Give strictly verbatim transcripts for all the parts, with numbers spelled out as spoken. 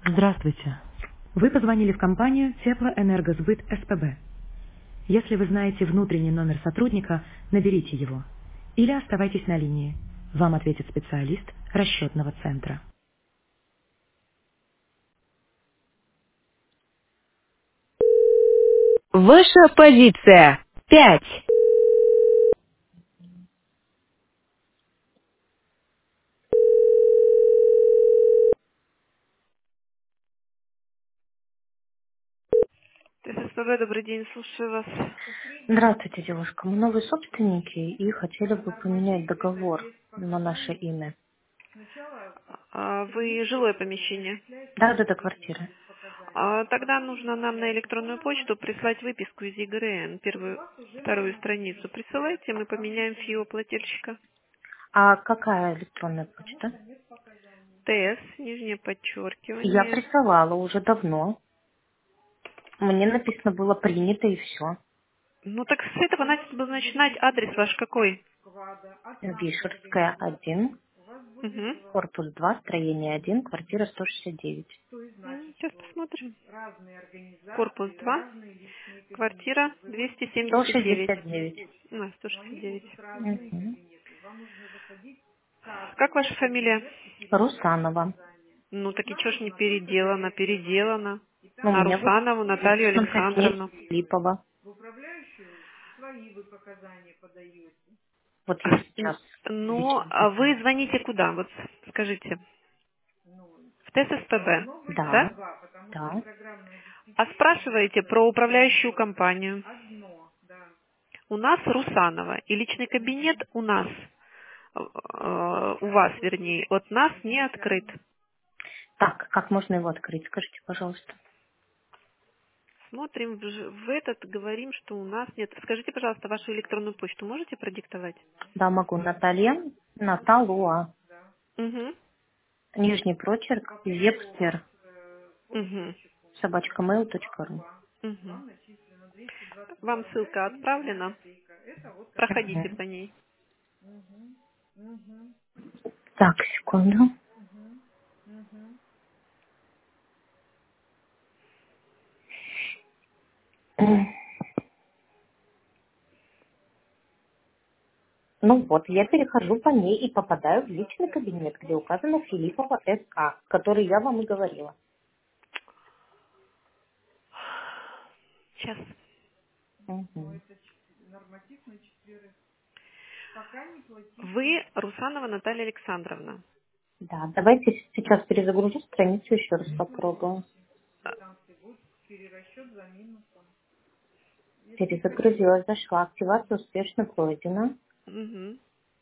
Здравствуйте. Вы позвонили в компанию Теплоэнергосбыт СПБ. Если вы знаете внутренний номер сотрудника, наберите его. Или оставайтесь на линии. Вам ответит специалист расчетного центра. Ваша позиция. Пять. ТССПБ, добрый день, слушаю вас. Здравствуйте, девушка. Мы новые собственники и хотели бы поменять договор на наше имя. А, Вы жилое помещение. Да, да, до квартиры. А, Тогда нужно нам на электронную почту прислать выписку из ЕГРН, первую, вторую страницу. Присылайте, мы поменяем фио плательщика. А какая электронная почта? ТС, нижнее Я подчеркивание. присылала уже давно. Мне написано было принято и все. Ну так с этого надо бы начинать. Адрес ваш какой? Вишерская, один. Угу. Корпус два, строение один, квартира сто шестьдесят девять. Сейчас посмотрим. Корпус два, квартира двести сто семьдесят девять. шестьдесят девять. А, сто шестьдесят девять. Мгм. Как ваша фамилия? Русанова. Ну так и чё ж не переделано, переделано. Ну, у На меня вот Русанову в Наталью личном кабинете Александровну. Липова. Вот я А, н- сейчас в Ну, личном а вы кабинете. звоните куда? Вот скажите. В ТССПБ, Да, да? да. А спрашиваете про управляющую компанию. У нас Русанова. И личный кабинет у нас, э, у вас, вернее, от нас не открыт. Так, как можно его открыть? Скажите, пожалуйста. Смотрим в, ж- в этот, говорим, что у нас нет. Скажите, пожалуйста, вашу электронную почту можете продиктовать? Да, могу. Наталья, Наталуа. Угу. Нижний прочерк, вебстер, Угу. собачка mail точка ру. Угу. Вам ссылка отправлена. Проходите по ней. Так, секунду. Ну вот, я перехожу по ней и попадаю в личный кабинет, где указано Филиппова СА, который я вам и говорила. Сейчас. Мгм. Вы Русанова Наталья Александровна. Да, давайте сейчас перезагружу страницу, еще раз попробую. Перезагрузилась, зашла, активация успешно пройдена. Угу.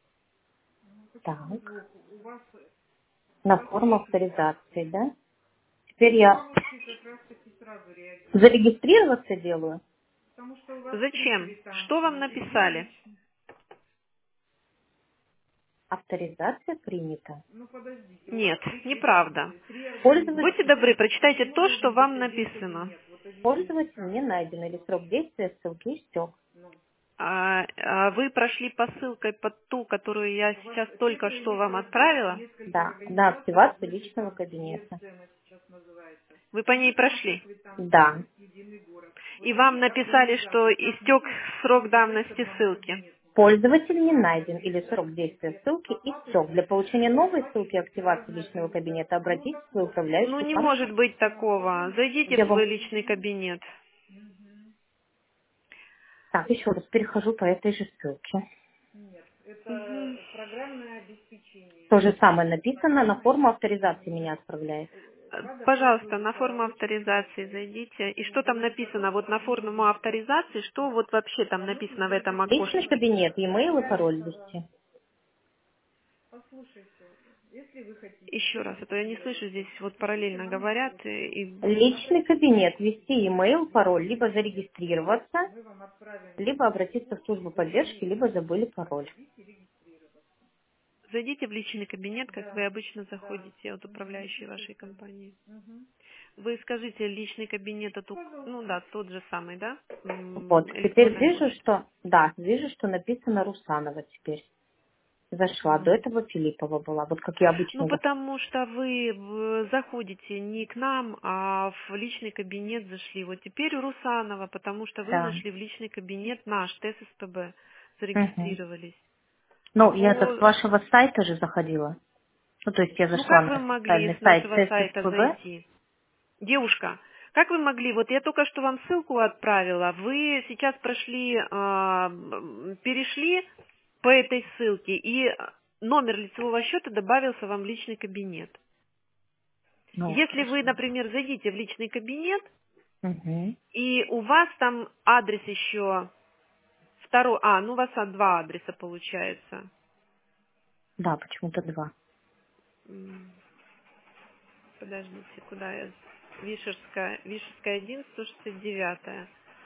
Так, на форму авторизации, да? Теперь я зарегистрироваться делаю. Зачем? Что вам написали? Авторизация принята. Нет, неправда. Будьте Пользователь, добры, прочитайте то, что вам написано. пользователь не найден или срок действия ссылки истек. А, а вы прошли по ссылкой под ту, которую я сейчас только что вам отправила? Да, на активацию личного кабинета. Вы по ней прошли? Да. И вам написали, что истек срок давности ссылки? Пользователь не найден или срок действия ссылки истек. Для получения новой ссылки активации личного кабинета обратитесь в свою Ну, управляющую не компанию. может быть такого. Зайдите Я в вам... свой личный кабинет. Так, еще раз перехожу по этой же ссылке. Мгм. То же самое написано, на форму авторизации меня отправляет. Э, Пожалуйста, на форму авторизации зайдите. И что там написано? Вот на форму авторизации, что вот вообще там написано в этом Личный окошечке? кабинет, e-mail и пароль ввести. Еще раз, а то я не слышу, здесь вот параллельно говорят. И... и- Личный кабинет, ввести e-mail, пароль, либо зарегистрироваться, либо обратиться в службу поддержки, либо забыли пароль. Зайдите в личный кабинет, как вы обычно заходите от управляющей вашей компании. Вы скажите, личный кабинет, это, ну да, тот же самый, да? Вот, М, теперь Электронная вижу, почта. что, да, вижу, что написано Русанова теперь. Зашла. До Мгм. этого Филиппова была. Вот как я Ну, обычно захожу. потому что вы в- заходите не к нам, а в личный кабинет зашли. Вот теперь у Русанова, потому что вы Да. зашли в личный кабинет наш, ТССПБ, Угу. зарегистрировались. А Ну, я так с по... вашего сайта же заходила. Ну, то есть я Ну, зашла как вы на могли официальный с сайт нашего сайта ТССПБ. зайти? Девушка, как вы могли, вот я только что вам ссылку отправила, вы сейчас прошли, а, м, перешли по этой ссылке, и номер лицевого счета добавился вам в личный кабинет. Ну, Если вы, хорошо. например, зайдите в личный кабинет, Угу. и у вас там адрес еще второй, а, ну у вас а, два адреса получается. Да, почему-то два. М, Подождите, куда я? Вишерская, Вишерская один, сто шестьдесят девятая.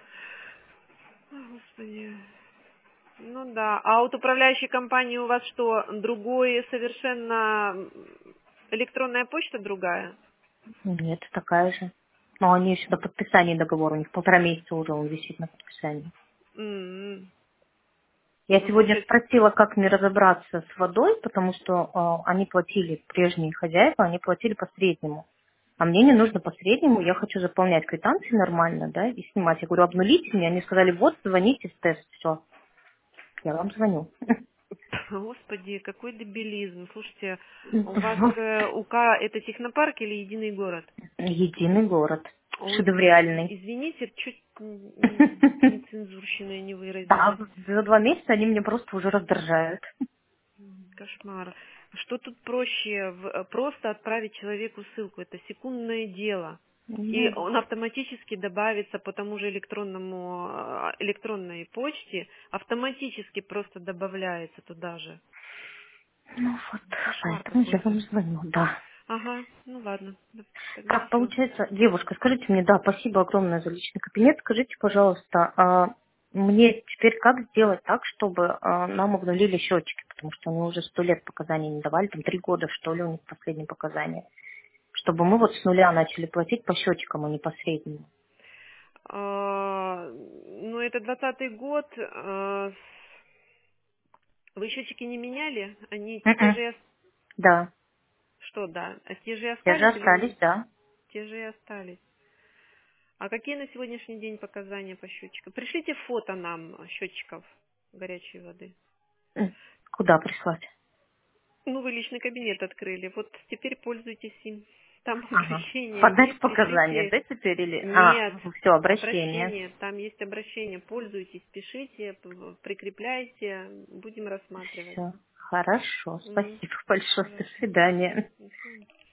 О, Господи. Ну да. А вот управляющей компании у вас что, другой совершенно м, электронная почта другая? Нет, такая же. Но они еще до подписания договора. У них полтора месяца уже он висит на подписании. М-м. Я Ну сегодня слушай, спросила, как мне разобраться с водой, потому что э, они платили, прежние хозяева, они платили по среднему. А мне не нужно по среднему, я хочу заполнять квитанции нормально, да, и снимать. Я говорю, обнулите мне. Они сказали, вот, звоните в тест, все. Я вам звоню. Господи, какой дебилизм. Слушайте, у вас Вот. э, УК это технопарк или единый город? Единый город. Ой, Шедевриальный. извините, чуть н- нецензурщиной не Да, выразилась. за два месяца они меня просто уже раздражают. Кошмар. Что тут проще? В- Просто отправить человеку ссылку. Это секундное дело. И Ну, он автоматически добавится по тому же электронному, э, электронной почте, автоматически просто добавляется туда же. ну вот, Кошмар поэтому я какой-то. вам звоню, да. Ага, ну ладно, да, тогда Так, все. получается, девушка, скажите мне, да, спасибо огромное за личный кабинет. Скажите, пожалуйста, а мне теперь как сделать так, чтобы а, нам обнулили счетчики, потому что они уже сто лет показаний не давали, там три года, что ли, у них последние показания. Чтобы мы вот с нуля начали платить по счетчикам, а не по среднему. А, ну, это двадцатый год. а, Вы счетчики не меняли? Они те Мгм. же и ос- Да, что, да? А те же и те же остались или остались, не? да. Те же и остались. А какие на сегодняшний день показания по счетчикам? Пришлите фото нам счетчиков горячей воды. М, Куда прислать? Ну, вы личный кабинет открыли. Вот теперь пользуйтесь им. Там Ага. обращение Подать есть, показания, пишите. да, теперь или... А, Нет, все, обращение. обращение. Там есть обращение. Пользуйтесь, пишите, п- прикрепляйте. Будем рассматривать. Все, хорошо, Мгм. спасибо большое, до Хорошо. свидания. До свидания.